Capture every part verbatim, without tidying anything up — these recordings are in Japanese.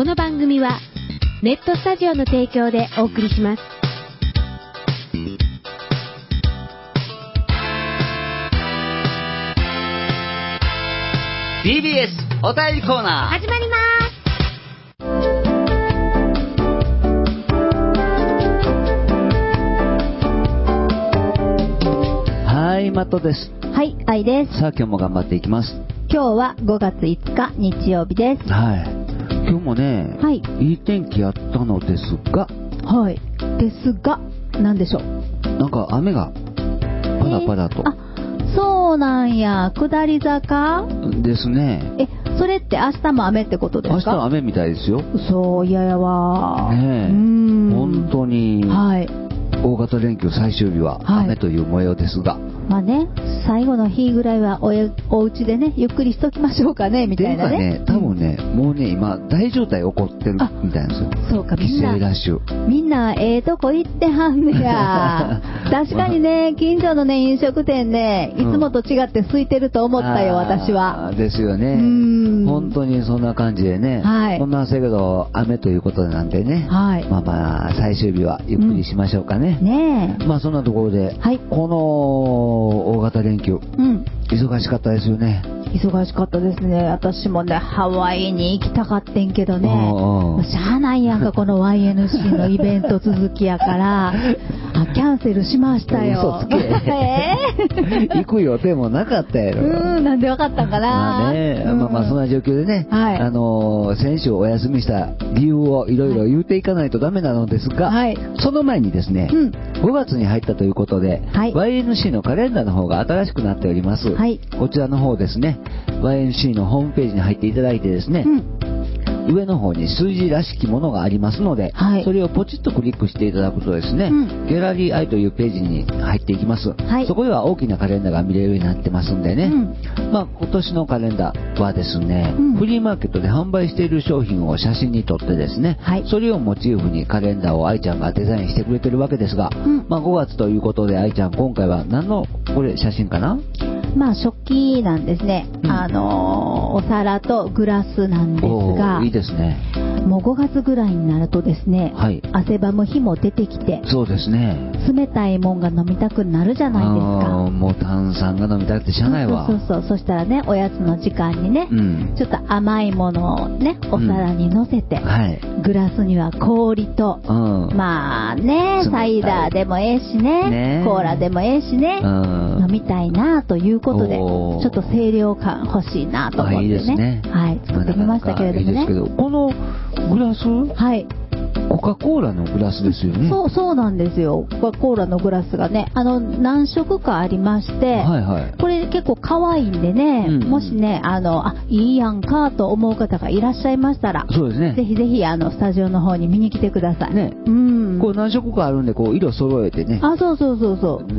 この番組はネットスタジオの提供でお送りします。 ティービーエス お便りコーナー始まります。 はい、マットです。 はい、愛です。 さあ、今日も頑張っていきます。 今日はごがついつか日曜日です。 はい。今日もね、 はい、 いい天気やったのですが、 はい。ですが、なんでしょう。 なんか雨がパラパラと。 えー、あ、そうなんや。下り坂ですね。 え、それって明日も雨ってことですか？ 明日は雨みたいですよ。 そう、嫌やわ。 ねえ。 うーん。 本当に。 はい。 大型連休最終日は雨という模様ですが、はい、 まあね、最後の日ぐらいは お, お家でねゆっくりしときましょうかねみたいなね。 っていうかね、多分ね、うん、もうね今大渋滞起こってるみたいなんですよ。 そうか、 帰省ラッシュ。 みんなええとこ行ってはんねや。確かにね、近所のね飲食店ね、いつもと違って空いてると思ったよ、うん、私は。 ですよね。うん本当にそんな感じでね。はい。そんなせやけど雨ということなんでね。はい。まあまあ最終日はゆっくりしましょうかね。うん、ねえ。まあそんなところで、はい、この大型連休、うん、忙しかったですよね。 忙しかったですね。私もねハワイに行きたかってんけどね、もうしゃあないやんか、この ワイエヌシー のイベント続きやからあキャンセルしましたよ。 嘘つけ。えー、行く予定もなかったやろ。 うん、なんでわかったんかな。 まあね、うん、まあまあそんな状況でね、はい、あのー、先週お休みした理由をいろいろ言うていかないとダメなのですが、はい、その前にですね、うん、ごがつに入ったということで、はい、ワイエヌシー のカレンダーの方が新しくなっております。はい、こちらの方ですね、ワイエヌシー のホームページに入っていただいてですね、うん、上の方に数字らしきものがありますので、はい、それをポチッとクリックしていただくとですね、うん、ギャラリーアイというページに入っていきます、はい、そこでは大きなカレンダーが見れるようになってますんでね、うん、まあ、今年のカレンダーはですね、うん、フリーマーケットで販売している商品を写真に撮ってですね、はい、それをモチーフにカレンダーを愛ちゃんがデザインしてくれてるわけですが、うん、まあ、ごがつということで愛ちゃん今回は何のこれ写真かな。 まあ食器なんですね、うん、あのー、お皿とグラスなんですが、 いいですね。 もうごがつぐらいになるとですね、はい、汗ばむ日も出てきて、 そうですね、 冷たいもんが飲みたくなるじゃないですか。 もう炭酸が飲みたくてしゃあないわ。 そうそうそう、そしたらね、おやつの時間にね、うん、ちょっと甘いものをねお皿に乗せて、うん、はい、グラスには氷と、うん、まあねサイダーでもええし ね, ねコーラでもええしね、うん、飲みたいなということで、ちょっと清涼感欲しいなと思ってね、いいですね、はい、作ってみましたけれどもね。いいですけど、 このグラス、はい、コカ・コーラのグラスですよね。 そうそうなんですよ。コカ・コーラのグラスがね、あの何色かありまして、はいはい、これ結構可愛いんでね、うんうん、もしね、あのあいいやんかと思う方がいらっしゃいましたら、そうですね、ぜひぜひあのスタジオの方に見に来てください。ね、 うん、こう何色かあるんで、こう色揃えてね。 あ、そうそうそうそう。うん、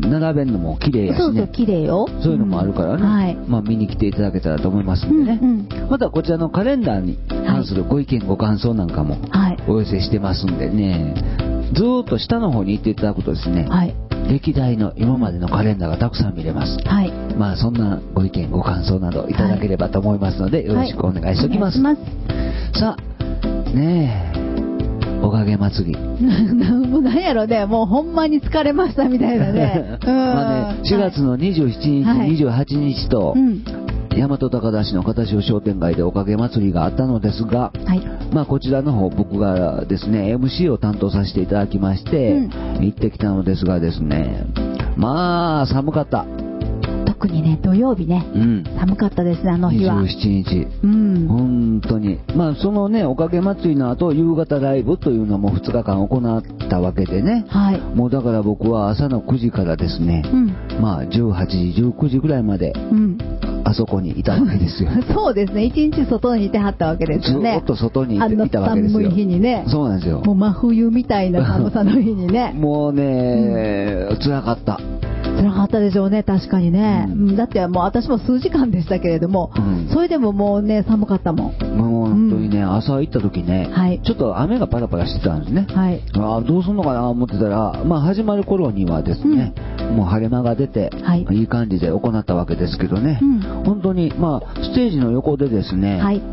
並べるのも綺麗やしね。 そうそう、綺麗よ。 そういうのもあるからね、うん、はい、まあ見に来ていただけたらと思いますんでね。うんうん、またこちらのカレンダーに関するご意見、はい、ご感想なんかもお寄せしてますんでね、ずーっと下の方に行っていただくとですね、はい、歴代の今までのカレンダーがたくさん見れます。はい、まあそんなご意見ご感想などいただければと思いますので、はい、よろしくお願いしておきます。はい、さあねえ、おかげ祭りなんやろね、もうほんまに疲れましたみたいなね。うん、 まあね、しがつのにじゅうしちにち、はい、にじゅうはちにちと、うん、大和高田市の片潮商店街でおかげ祭りがあったのですが、はい、まあこちらの方僕がですね エムシー を担当させていただきまして、うん、行ってきたのですがですね、まあ寒かった。 特にね土曜日ね、うん、寒かったですね、あの日はにじゅうしちにち、うん、本当に。まあそのねおかげ祭りの後夕方ライブというのもふつかかん行ったわけでね、はい、もうだから僕は朝のくじからですね、うん、まあじゅうはちじじゅうくじぐらいまで、うん、あそこにいたわけですよ。 そうですね、一日外にいてはったわけですよね。 ずっと外にいたわけですよ。 あの寒い日にね。 そうなんですよ。 もう真冬みたいな寒さの日にね。 もうね、うん、辛かった。 辛かったでしょうね、確かにね、うん、だってもう私も数時間でしたけれども、うん、それでももうね寒かったもん。 もう本当にね、うん、朝行った時ね、はい、ちょっと雨がパラパラしてたんですね、はい、あどうすんのかなと思ってたら、まあ、始まる頃にはですね、うん、もう晴れ間が出て、はい、いい感じで行ったわけですけどね、うん、本当にまあステージの横でですね、はい、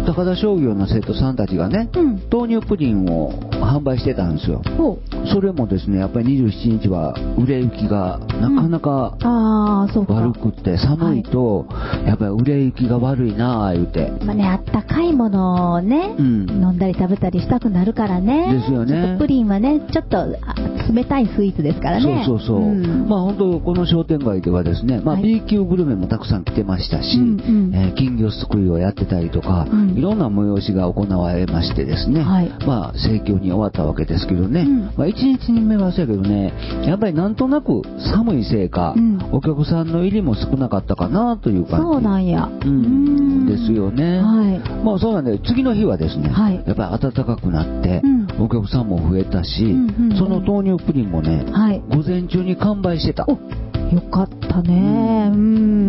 高田商業の生徒さんたちがね、うん、豆乳プリンを販売してたんですよ。それもですね、やっぱりにじゅうしちにちは売れ行きがなかなか悪くって、うん、寒いとやっぱり売れ行きが悪いなあ言うて、 まあね、あったかいものをね、うん、飲んだり食べたりしたくなるからね。 ですよね。 ちょっとプリンはね、ちょっと冷たいスイーツですからね。 そうそうそう、うん、まあ本当この商店街ではですね、まあ、B 級グルメもたくさん来てましたし、うんうん、えー、金魚すくいをやってたりとか、うん、いろんな催しが行われましてですね、はい、まあ盛況に終わったわけですけどね、うん、まあ、いちにちめはそうやけどね、やっぱりなんとなく寒いせいか、うん、お客さんの入りも少なかったかなという感じ。 そうなんや、 うん、ですよね、はい、まあそうなんで次の日はですね、はい、やっぱり暖かくなって、うん、お客さんも増えたし、うんうんうん、その豆乳プリンもね、はい、午前中に完売してた。 よかったね、うん、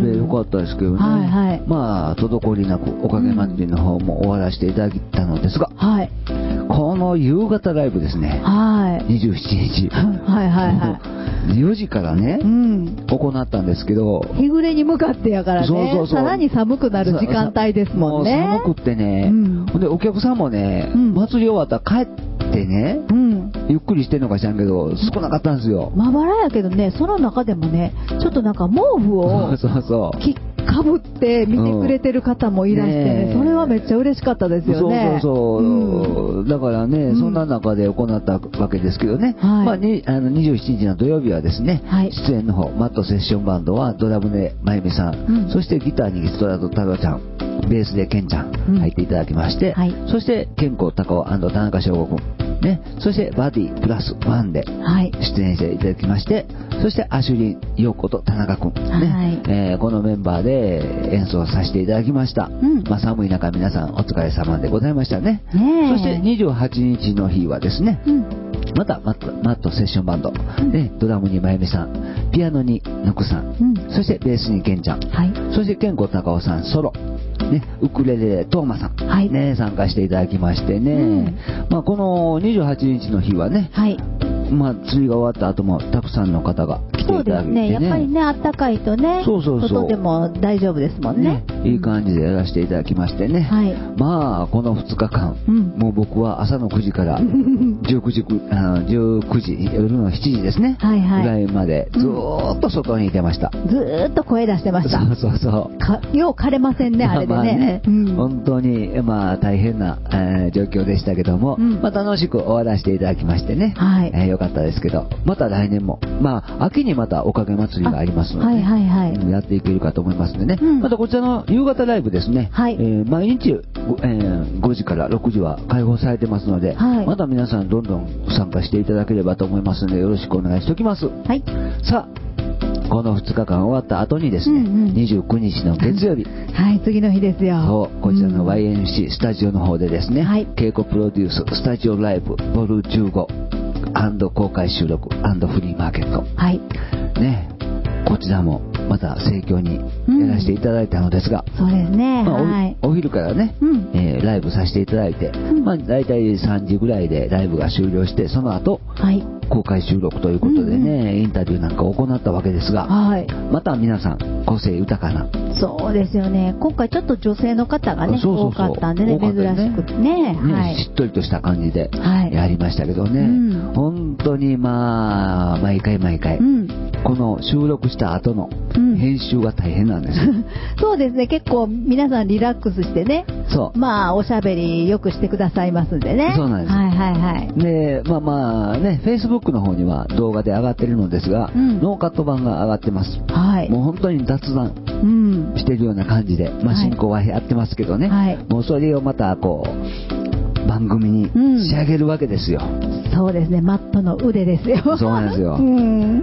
でよかったですけどね、はいはい、まあ滞りなくおかげ祭りの方も終わらせていただいたのですが、はい、この夕方ライブですね、はい、にじゅうしちにちはいはいはいよじからね、うん、行ったんですけど、 日暮れに向かってやからね、そうそうそう、さらに寒くなる時間帯ですもんね。 もう寒くってね、うん、でお客さんもね、うん、祭り終わったら帰ってね、うん、ゆっくりしてんのか知らんけど少なかったんですよ。 まばらやけどね、その中でもね、ちょっとなんか毛布をそうそうかぶって見てくれてる方もいらしてね、うん、ね、それはめっちゃ嬉しかったですよね。 そうそうそう、うん、だからね、うん、そんな中で行ったわけですけどね、はい、まあ、にあのにじゅうしちにちの土曜日はですね、はい、出演の方マットセッションバンドはドラムでまゆみさん、うん、そしてギターにストラト太郎ちゃん、ベースでケンちゃん入っていただきまして、はい、そして健康高尾&田中翔吾君ね、そしてバディプラスワンで出演していただきまして、はい、そしてアシュリー陽子と田中君、ね、はい、えー、このメンバーで演奏させていただきました、うん、まあ、寒い中皆さんお疲れ様でございましたね。ね、そしてにじゅうはちにちの日はですね、うん、またマット、マットセッションバンド、うん、ね、ドラムにまゆみさん、ピアノにぬくさん、うん、そしてベースにけんちゃん、はい、そして健康高尾さんソロね、ウクレレでトーマさん、はい、ね、参加していただきましてね、うん、まあ、このにじゅうはちにちの日はね、はい、まあ、釣りが終わった後もたくさんの方が来ていただいてね、そうですね、やっぱりね、あったかいとね、そうそうそう、外でも大丈夫ですもんね、ね、いい感じでやらせていただきましてね、はい、まあこのふつかかん、うん、もう僕は朝のくじからじゅうくじあのじゅうくじ夜のしちじですね、はいはい、ぐらいまでずーっと外にいてました、うん、ずーっと声出してました。そうそうそう、かよう枯れませんね、あれでね、まあね、うん、本当にまあ大変な、えー、状況でしたけども、うん、まあ、楽しく終わらせていただきましてね、はい、えー、よかったですけど、また来年もまあ秋にまたおかげ祭りがありますので、はいはいはい、やっていけるかと思いますのでね、うん、またこちらの夕方ライブですね、はい、えー、毎日、えー、ごじからろくじは開放されてますので、はい、また皆さんどんどん参加していただければと思いますのでよろしくお願いしておきます。はい、さあこのふつかかん終わった後にですね、うんうん、にじゅうくにちの月曜日、はい、次の日ですよ。そうこちらの ワイエヌシー スタジオの方でですね、はい、稽古プロデューススタジオライブボルじゅうご公開収録&フリーマーケット、はいね、こちらもまた盛況にやらせていただいたのですが、うん、そうですね、まあ、はい、お, お昼からね、うん、えー、ライブさせていただいて、うん、まあ、大体さんじぐらいでライブが終了して、その後、はい、公開収録ということでね、うんうん、インタビューなんかを行ったわけですが、はい、また皆さん個性豊かな、そうですよね、今回ちょっと女性の方がねそうそうそう多かったんでね、珍しくて ね, ね、はい、しっとりとした感じでやりましたけどね、はい、うん、本当にまあ毎回毎回、うん、この収録した後の編集が大変なんですよ、うん、そうですね、結構皆さんリラックスしてね、そうまあおしゃべりよくしてくださいますんでね、そうなんです、はいはいはい、でまあまあね、Facebookの方には動画で上がってるのですが、うん、ノーカット版が上がってます、はい、もう本当に雑談してるような感じで、まあ、進行はやってますけどね、はい、もうそれをまたこう番組に仕上げるわけですよ、うん、そうですね、マットの腕ですよそうなんですよ、うん、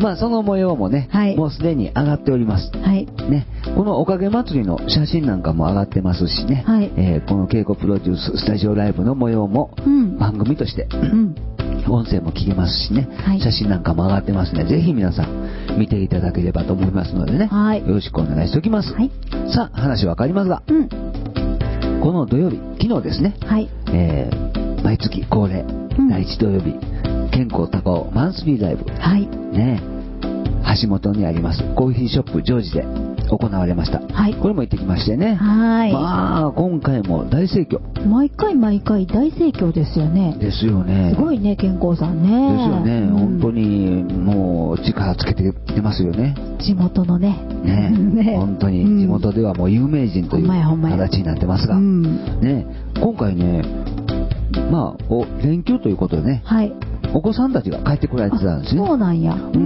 まあその模様もね、はい、もうすでに上がっております、はいね、このおかげ祭りの写真なんかも上がってますしね、はい、えー、この稽古プロデューススタジオライブの模様も番組として、うん、音声も聞けますしね、はい、写真なんかも上がってますので、ぜひ皆さん見ていただければと思いますのでね、はい、よろしくお願いしておきます、はい、さあ話わかりますが、うん、この土曜日、昨日ですね、はい、えー、毎月恒例、うん、だいいち土曜日健康高尾マンスリーライブ、はいね、橋本にありますコーヒーショップジョージで行われました。はい。これも行ってきましてね。はい。まあ、今回も大盛況。 毎回毎回大盛況ですよね。 ですよね。 すごいね、健康さんね。 ですよね。うん、本当に、もう、力つけてきてますよね。 地元のね。 ね。ね本当に、地元ではもう有名人という形になってますが。うん、ね。今回ね、まあ、お連休ということでね。はい。お子さんたちが帰ってこられてたんですね。 そうなんや。 うん。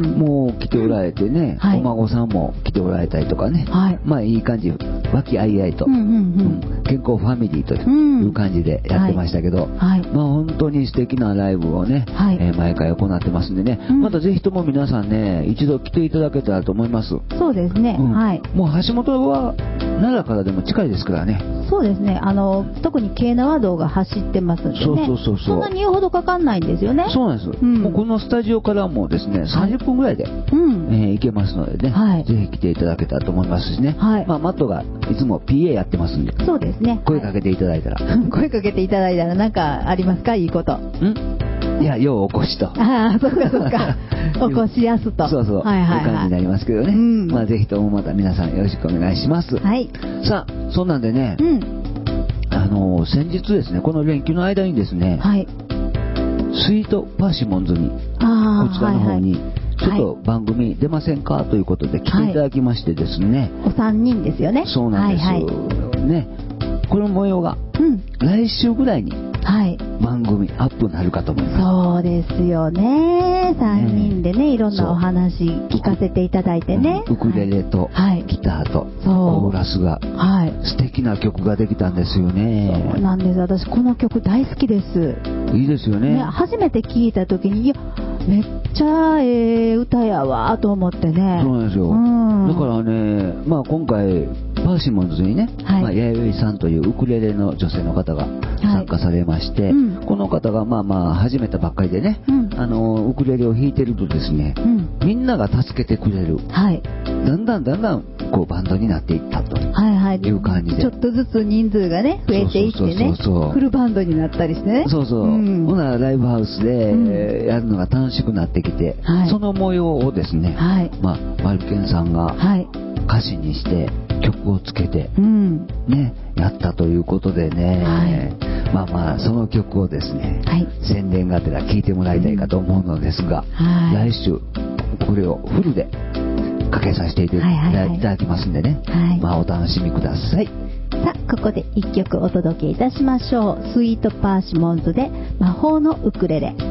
もう来ておられてね、はい、お孫さんも来ておられたりとかね。はい。まあいい感じ、和気あいあいと、うんうんうん、健康ファミリーという感じでやってましたけど、うんはい、まあ本当に素敵なライブをね、はいえー、毎回行ってますんでね、うん、またぜひとも皆さんね、一度来ていただけたらと思います。 そうですね。うん、はい。 もう橋本は奈良からでも近いですからね。 そうですね。あの特に京奈和道が走ってますんでね。そうそうそうそう。そんなに言うほどかかんないんですよね。 そうなんです。うん、もうこのスタジオからもですね、さんじゅっぷんぐらいで、はいうんえー、行けますのでね、はい、ぜひ来ていただけたらと思いますしね。はい。まあマットがいつも ピーエー やってますんで。 そうですね。 声かけていただいたら。 はい、声かけていただいたら何かありますかいいこと。ん？ いや、ようお越しと。 ああ、そうかそうか。お越しやすと。 そうそう。はいはい、はい。いう感じになりますけどね。うん、まあぜひともまた皆さんよろしくお願いします。はい。さあ、そんなんでね、うん、あの先日ですね、この連休の間にですね、はい、スイートパーシモンズに、こちらの方に、ちょっと番組出ませんかということで来ていただきましてですね。 はい、お三人ですよね。 そうなんです。はいはい、ね。この模様が、うん、来週ぐらいに、はい、番組アップになるかと思います。 そうですよね。さんにんでね、いろんなお話聞かせていただいてね。 ウクレレとギターとコーラスが、はい、素敵な曲ができたんですよね。 そうなんです。私この曲大好きです。 いいですよね。ね初めて聞いた時に、いや、めっちゃええ歌やわと思ってね。 そうなんですよ。うん、だからね、まあ今回、パーシモンズにね、はいまあ、やよいさんというウクレレの女性の方が参加されまして、はいうん、この方がまあまあ始めたばっかりでね、うん、あのウクレレを弾いてるとですね、うん、みんなが助けてくれる、はい、だんだんだんだんこうバンドになっていったという感じで、 はいはい、ちょっとずつ人数がね増えていってね、フルバンドになったりしてね、 そうそう、うん、ほなライブハウスで、うん、やるのが楽しくなってきて、はい、その模様をですね、はいまあ、マルケンさんが歌詞にして曲をつけて、うん、ね、やったということでね、はい、まあまあその曲をですね、はい、宣伝がてら聴いてもらいたいかと思うのですが、はい、来週これをフルでかけさせていただきますんでね、はい、まあお楽しみください。 さあここでいっきょくお届けいたしましょう。スイートパーシモンズで魔法のウクレレ。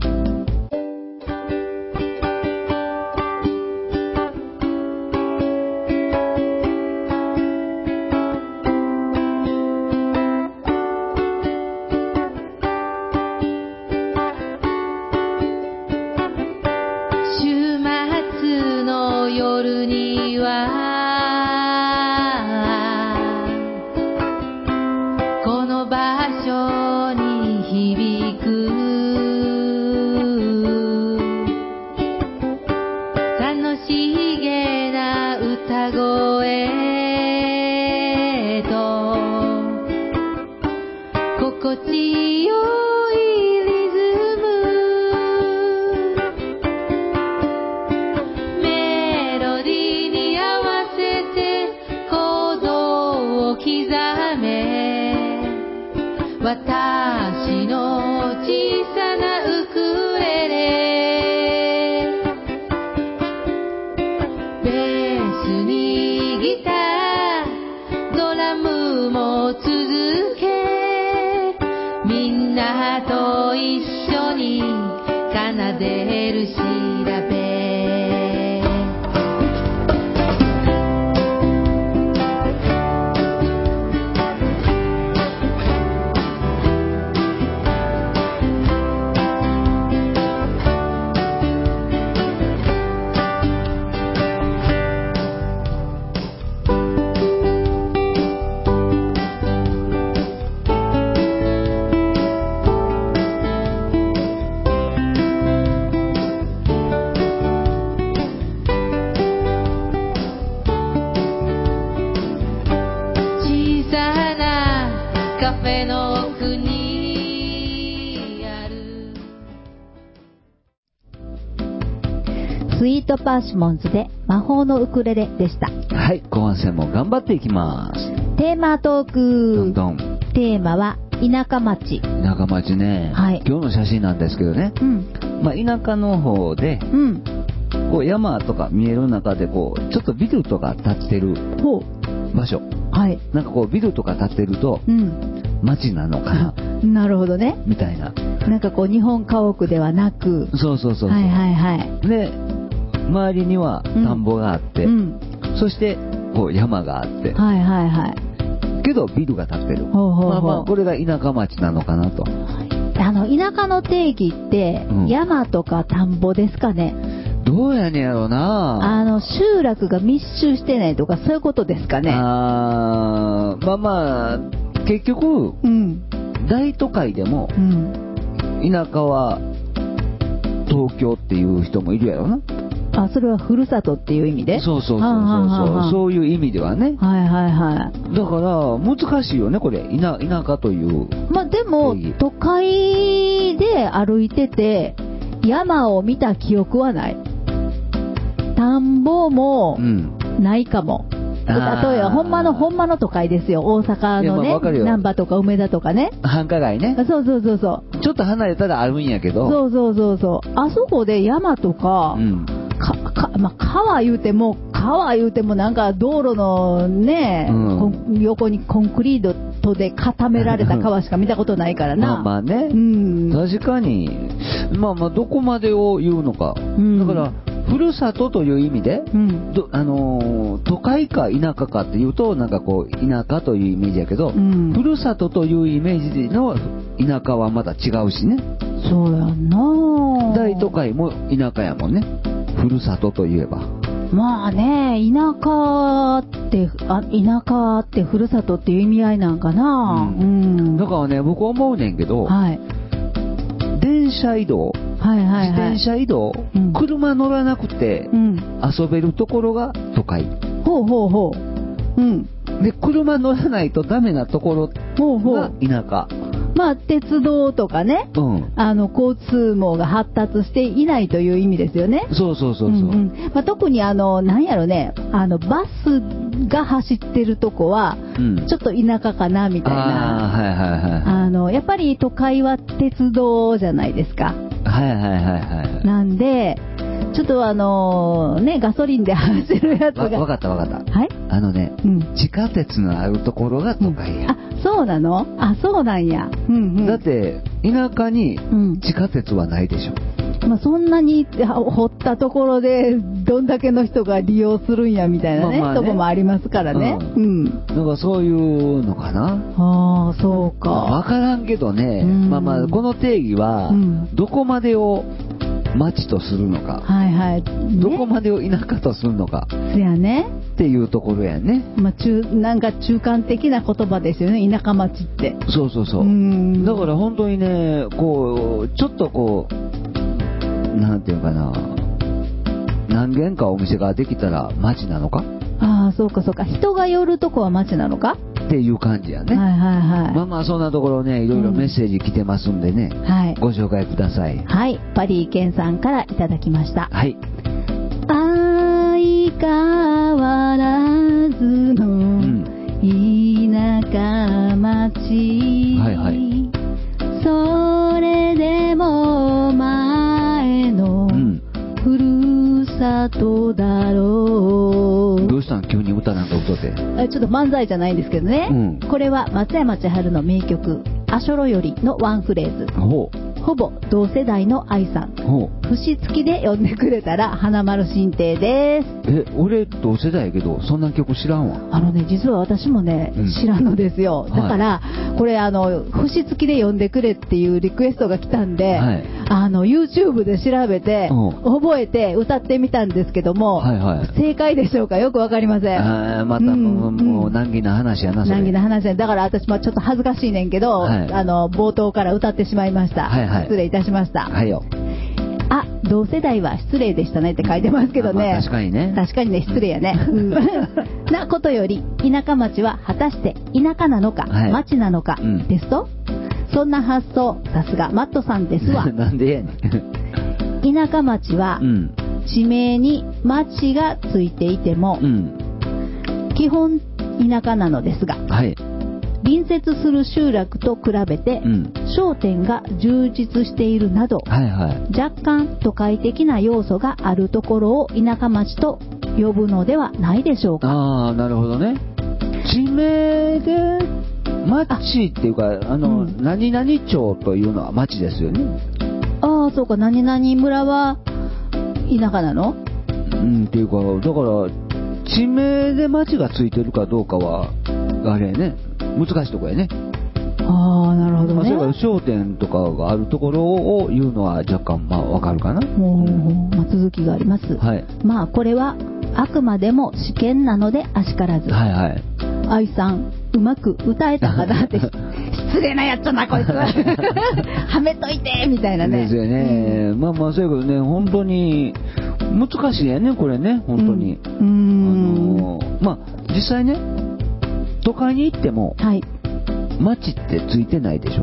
私の小さなウクレレ、ベースにギター、ドラムも続け、みんなと一緒に奏でる調べ。 スイートパーシモンズで魔法のウクレレでした。 はい、後半戦も頑張っていきます。 テーマトーク。 どんどん。 テーマは田舎町。 田舎町ね。はい。今日の写真なんですけどね。うん。まあ田舎の方で、うん。こう山とか見える中でこうちょっとビルとか建ってる場所。はい。なんかこうビルとか建ってると、うん。町なのかな。 なるほどね。 みたいな。 なんかこう日本家屋ではなく。 そうそうそうそう。 はいはいはい。 で、周りには田んぼがあって、うん、そしてこう山があって。はいはいはい。けどビルが建ってる。ほうほうほう。まあまあこれが田舎町なのかなと。 あの田舎の定義って、うん、山とか田んぼですかね。 どうやねんやろな。 あの集落が密集してないとかそういうことですかね。 あまあまあ結局、うん、大都会でも、うん、田舎は東京っていう人もいるやろな。 あ、それはふるさとっていう意味で。 そうそうそうそうそう、はあはあはあ、そういう意味ではね。 はいはいはい。 だから難しいよねこれ田田舎という。 まあでも都会で歩いてて山を見た記憶はない。田んぼもないかも。うん、例えばほんまのほんまの都会ですよ。大阪のね、難波とか梅田とかね。 繁華街ね。 そうそうそうそう。 ちょっと離れたらあるんやけど。 そうそうそうそう。あそこで山とか。うんかかまあ、川言うても川言うてもなんか道路のね、うん、横にコンクリートで固められた川しか見たことないからな。 まあまあね、うん、確かにまあまあどこまでを言うのか、うん、だからふるさとという意味で、うん、どあのー、都会か田舎かっていうとなんかこう田舎というイメージやけど、うん、ふるさとというイメージの田舎はまた違うしね。 そうやな。 大都会も田舎やもんね。ふるさとといえばまあね、田舎ってあ田舎ってふるさとっていう意味合いなんかな、うんうん、 だからね僕思うねんけど、はい、電車移動、はいはいはい、自転車移動、うん、車乗らなくて遊べるところが都会、うん、 ほうほうほう、 うん、で車乗らないとダメなところが田舎。 まあ、鉄道とかね、うん、あの交通網が発達していないという意味ですよね。 そうそうそうそう、うんうんまあ、特にあのなんやろね、あのバスが走ってるとこは、うん、ちょっと田舎かなみたいな。あ、はいはいはい、あのやっぱり都会は鉄道じゃないですか。 はいはいはいはい。 なんでちょっとあのねガソリンで走るやつが。 わかったわかった。はい。あのね、うん、地下鉄のあるところが都会や。 うん、あ、そうなの？あ、そうなんや。 うんうん、だって田舎に地下鉄はないでしょ。 うん、まあ、そんなに掘ったところでどんだけの人が利用するんやみたいなね、まあまあねとこもありますからね。うん。うん、 だからそういうのかな。 ああ、そうか。 わからんけどね。うん、まあまあこの定義はどこまでを町とするのか、はいはいね、どこまでを田舎とするのか、 そやねっていうところやね。 まあ、中なんか中間的な言葉ですよね、田舎町って。 そうそうそう。うんだから本当にね、こうちょっとこうなんていうかな、何軒かお店ができたら町なのか。 ああ、そうかそうか。人が寄るとこは町なのかっていう感じやね。はいはいはい。まあまあそんなところね、いろいろメッセージ来てますんでね、うん、はい、ご紹介ください。 はい、パリーケンさんからいただきました。 はい。 相変わらずの田舎町、うん、はいはい。それでも前のふるさとだろう。 どうしたん急に歌なんか歌って。 ちょっと漫才じゃないんですけどね、うん、これは松山千春の名曲「アショロより」のワンフレーズ。ほうほぼ同世代の愛さん、節付きで呼んでくれたら花丸新亭です。 え、俺同世代やけどそんな曲知らんわ。 あのね、実は私もね、うん、知らんのですよ。だから、はい、これあの節付きで呼んでくれっていうリクエストが来たんで、はい、あの YouTube で調べて、うん、覚えて歌ってみたんですけども、はいはい、正解でしょうかよくわかりません。 あまたもう、うん、もう難儀な話やなそれ。 難儀な話や。だから私もちょっと恥ずかしいねんけど、はい、あの冒頭から歌ってしまいました。はいはい、失礼いたしました。はいよ。あ、同世代は失礼でしたねって書いてますけどね。 まあ、確かにね。 確かにね、失礼やね。なことより、田舎町は果たして田舎なのか、はい、町なのか、うん、ですと、そんな発想、さすがマットさんですわ。 なんでやねん。 田舎町は、うん、 地名に町がついていても、うん、基本田舎なのですが、はい、隣接する集落と比べて、うん、商店が充実しているなど、はいはい、若干都会的な要素があるところを田舎町と呼ぶのではないでしょうか。 ああ、なるほどね。地名で町っていうか、あの、うん、何々町というのは町ですよね。 ああ、そうか、何々村は田舎なの？ うん、っていうか、だから地名で町がついてるかどうかはあれね、難しいところやね。 ああ、なるほどね。まあ、 それから商店とかがあるところを言うのは若干まあわかるかな。 もう、まあ、続きがあります。はい。まあこれはあくまでも試験なのであしからず。はいはい。愛さんうまく歌えたかなって失礼なやつだなこいつはめといてみたいなね。 ですよね。うん、まあまあそういうことね、本当に難しいやねこれね、本当に。うん。うんあのー、まあ実際ね、都会に行っても、はい、町ってついてないでし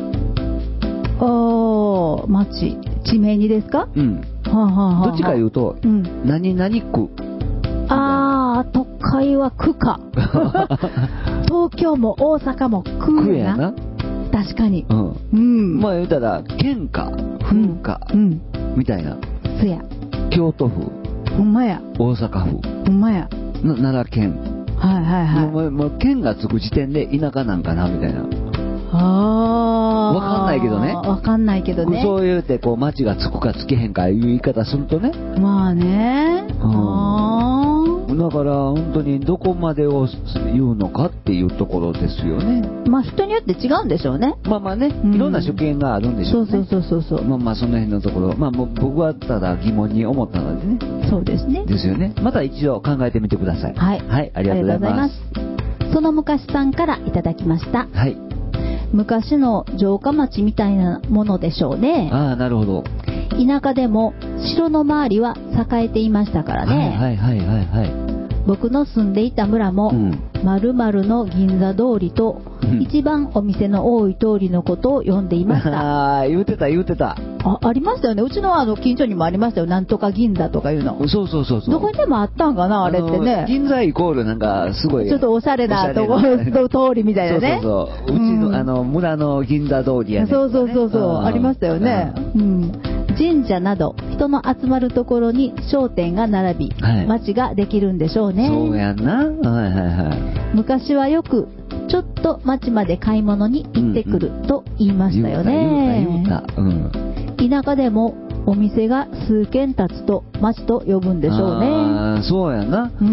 ょ。ああ、町、地名にですか？うん。はあはあはあ、 どっちか言うと、うん、何々区。 ああ、都会は区か。東京も大阪も区やな。確かに。うん。 うん、まあ言うたら県か府か、うん、みたいな。 そや。 京都府。 ほんまや。 大阪府。 ほんまや。 奈良県。 はいはいはい。 もう、もう県がつく時点で田舎なんかなみたいな。 ああ。 わかんないけどね。 わかんないけどね。 そう言うてこう町がつくかつけへんかいう言い方するとね。 まあね。うん、ああ。 だから本当にどこまでを言うのかっていうところですよね。 まあ人によって違うんでしょうね。 まあまあね、いろんな主見があるんでしょうね。 そうそうそうそう。 まあまあその辺のところ、まあもう僕はただ疑問に思ったのでね。 そうですね。 ですよね。また一度考えてみてください。 はい。 はい、ありがとうございます。 その昔さんからいただきました。はい。昔の城下町みたいなものでしょうね。 ああ、なるほど。 田舎でも城の周りは栄えていましたからね。 はいはいはいはいはい。僕の住んでいた村も、〇〇の銀座通りと、うん、一番お店の多い通りのことを呼んでいました。 ああ、言うてた言うてた。 あ、ありましたよね。うちのあの近所にもありましたよ。なんとか銀座とかいうの。 そうそうそうそう。 どこにでもあったんかな、あれってね。 銀座イコールなんかすごい。 ちょっとおしゃれなところ、通りみたいなね。 そうそうそう。うちの、うん、あの村の銀座通りやね。 そうそうそうそう。ありましたよね。うん。神社など人の集まるところに商店が並び、はい、町ができるんでしょうね。 そうやんな。はいはいはい。 昔はよくちょっと町まで買い物に行ってくると言いましたよね。 言うた言うた。 うん。田舎でもお店が数軒立つと町と呼ぶんでしょうね。 ああ、そうやな。うん。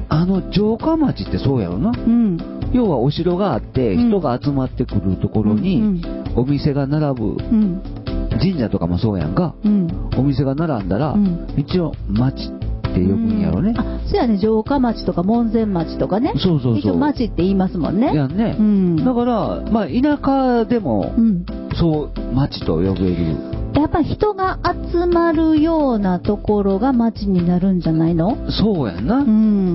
あの城下町ってそうやろな。うん。要はお城があって人が集まってくるところにお店が並ぶ。うん。神社とかもそうやんか、うん、お店が並んだら、うん、一応町って呼ぶんやろね、 うん、あ、そうやね、城下町とか門前町とかね、 そうそうそう、 一応町って言いますもんね。 やんね、うん、だからまあ田舎でも、うん、そう町と呼べる。 やっぱり人が集まるようなところが町になるんじゃないの？ そうやんな、 うん、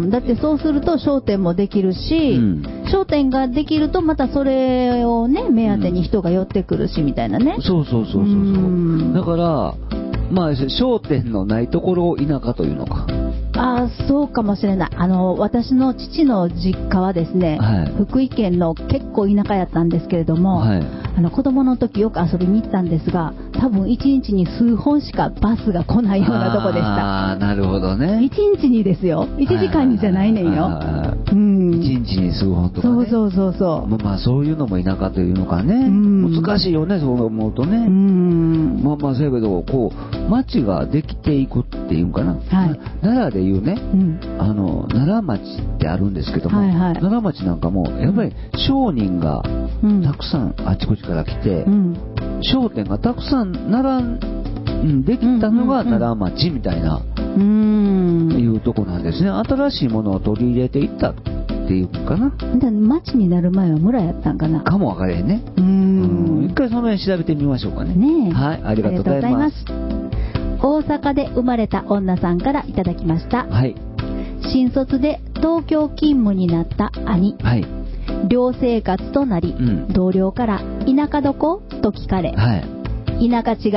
だってそうすると商店もできるし、うん、商店ができるとまたそれをね目当てに人が寄ってくるしみたいなね、 うん、そうそうそうそうそう、うん、だからまあ商店のないところを田舎というのか。 ああ、そうかもしれない。あの私の父の実家はですね、はい、福井県の結構田舎やったんですけれども、はい、あの子供の時よく遊びに行ったんですが、多分いちにちに数本しかバスが来ないようなとこでした。 ああ、なるほどね。 いちにちにですよ。いちじかんにじゃないねんよ。 うん。いちにちに数本とかね。 そうそうそうそう。 まあ、まあそういうのも田舎というのかね。難しいよね、そう思うとね。うん。まあまあそうやけど、こう町ができていくっていうんかな。はい、奈良でいうね、うん、あの奈良町ってあるんですけども、はいはい、奈良町なんかもやっぱり商人がたくさんあちこちから来て、うん、商店がたくさん並んできたのが奈良町みたいな、うん、いうとこなんですね。新しいものを取り入れていったっていうかな。 だ町になる前は村やったんかな。 かもわかれへんね。うん、一回その辺調べてみましょうかね。ねえ、はい、ありがとうございます。 大阪で生まれた女さんからいただきました。はい。新卒で東京勤務になった兄。はい。寮生活となり、うん、同僚から田舎どこと聞かれ、はい、田舎違う、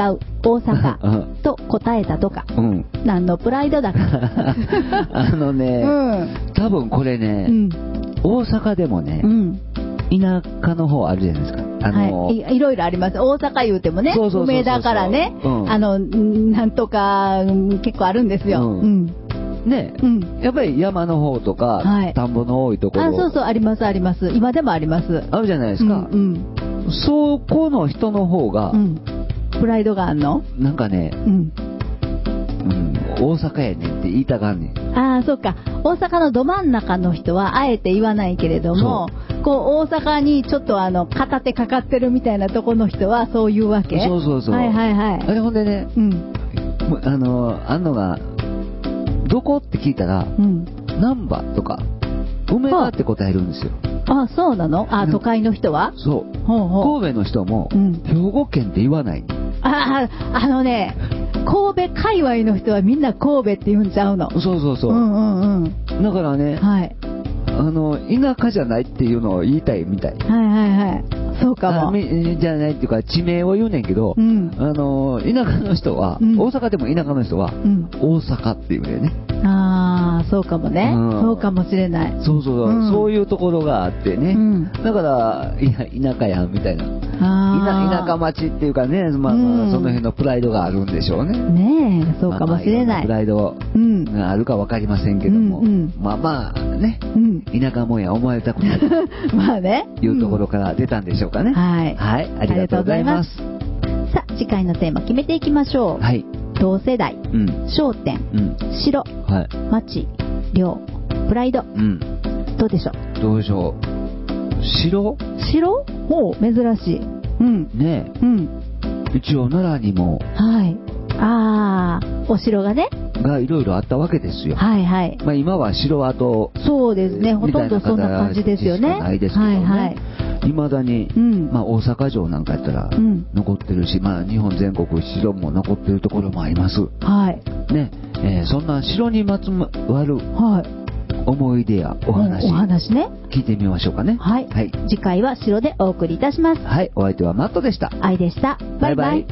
大阪と答えたとか、うん、何のプライドだかあのね、うん、多分これね、うん、大阪でもね、うん、田舎の方あるじゃないですか。あのはい、い, いろいろあります。大阪言うてもね、梅田からね、うん、あのなんとか結構あるんですよ。うんうんね、うん、やっぱり山の方とか、はい、田んぼの多いところ、 あ、そうそう、ありますあります。今でもあります。 あるじゃないですか。うんうん、そこの人の方が、うん、 プライドがあんの？ なんかね、うん、うん、大阪やねんって言いたがんねん。 ああ、そうか。大阪のど真ん中の人はあえて言わないけれども、こう大阪にちょっとあの片手かかってるみたいなとこの人はそういうわけ。 そうそうそう。 はいはいはい。 あれほんでね、うん、あのあんのがどこって聞いたら、うん、難波とか梅田って答えるんですよ。 あ、そうなの？あ、都会の人は？ そう。ほうほう。神戸の人も、うん、兵庫県って言わない。 ああ、あのね、神戸界隈の人はみんな神戸って言うんちゃうの。 そうそうそう。うんうんうん。だからね、はい、あの田舎じゃないっていうのを言いたいみたい。 はいはいはい。そうかも。 じゃないっていうか地名を言うねんけど、うん、あの田舎の人は、うん、大阪でも田舎の人は、うん、大阪っていうね。 ああ、そうかもね、うん、そうかもしれない。 そうそう、うん、そういうところがあってね、うん、だからいや田舎やんみたいな、あ田舎町っていうかね、まあまあ、うん、その辺のプライドがあるんでしょうね。 ねえ、そうかもしれない。まあまあ、 プライドがあるか分かりませんけども、うんうん、まあまあね、うん、田舎もんや思われたくないまあね、 いうところから出たんでしょうかね。はい、はい、ありがとうございます。 さあ、次回のテーマ決めていきましょう。はい。同世代、うん、商店、うん、城、はい、町、領、プライド、うん、どうでしょう？ どうでしょう？城？ 城？ほう、珍しい。うん。 ねえ。うん。一応奈良にも、 はい。ああ、お城がね。 がいろいろあったわけですよ。 はいはい。 まあ今は城跡。 そうですね。ほとんどそんな感じですよね。 ないですけどね。はいはい。いまだに、うん、まあ、大阪城なんかやったら残ってるし、うん、まあ、日本全国城も残ってるところもあります。はいねえー、そんな城にまつわる思い出やお話、 お話ね、 聞いてみましょうかね。 はい、はい、次回は城でお送りいたします。 はい、お相手はマットでした。 愛でした。バイバイ。バイバイ。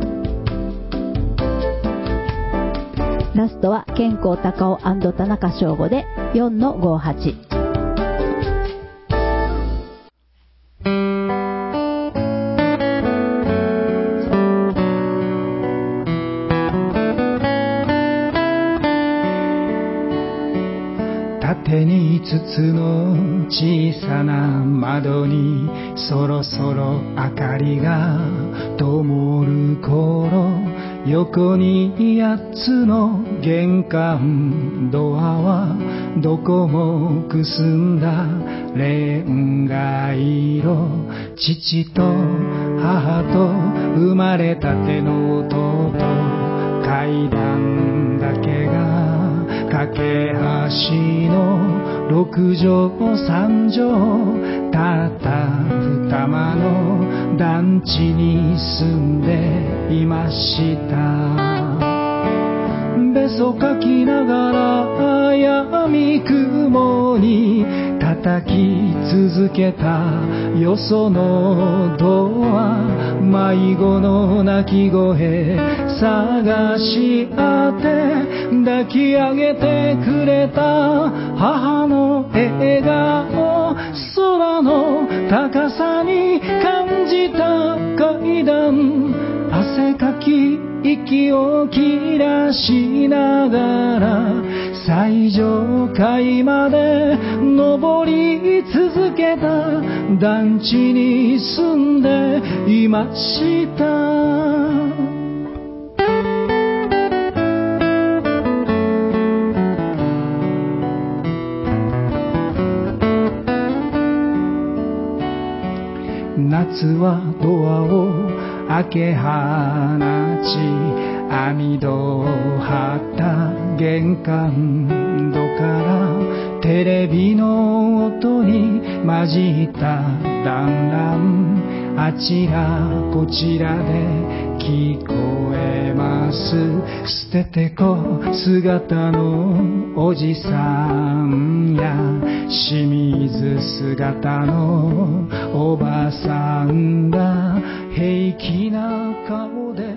ラストは健康高尾&田中翔吾で よんのごはち。 縦に五つの小さな窓にそろそろ明かりが灯る頃、横に八つの玄関ドアはどこもくすんだレンガ色、父と母と生まれたての弟、階段だけが架け橋の六畳三畳、たった二間の団地に住んでいました。べそかきながら闇雲に叩き続けたよそのドア、迷子の泣き声探し当て、抱き上げてくれた母の笑顔、空の高さに感じた階段、汗かき息を切らしながら最上階まで登り続けた団地に住んでいました。夏はドアを開け放ち、網戸を張った玄関戸からテレビの音に混じった団らん、あちらこちらで聞こえます。捨ててこ姿のおじさんや清水姿のおばさんが平気な顔で